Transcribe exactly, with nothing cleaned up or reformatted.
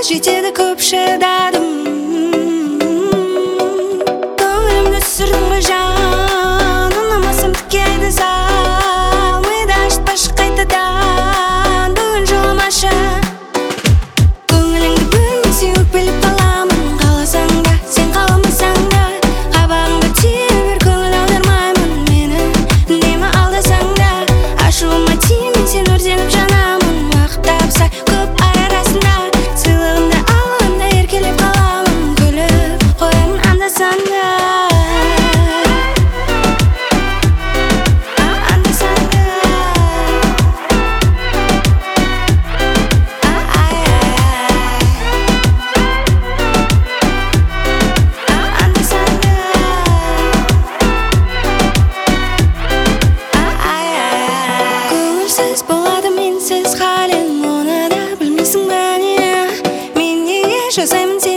жетеді көп шыдадым. Көңілімді сүрдің ғой жан, ұнамасам тікеді зал. Миды ашытпашы қайтадан, бүгін жыламашы. Көңіліңді бөлмесе өкпелеп қаламын, қаласаң да сен қаламасаң да. Қабағыңды түйе бер, көңіл аудармаймын мені, үнемі алдасаң да. Ашуыма тиме, сен өртеніп жанамын. Уақыт тапса көп ай арасында, сыйлығымды алғанда еркелеп қаламын, күліп қоямын анда-санда. Анда-санда. Көңілсіз болады менсіз халің, оны да білмейсің бе не? Мен неге жасаймын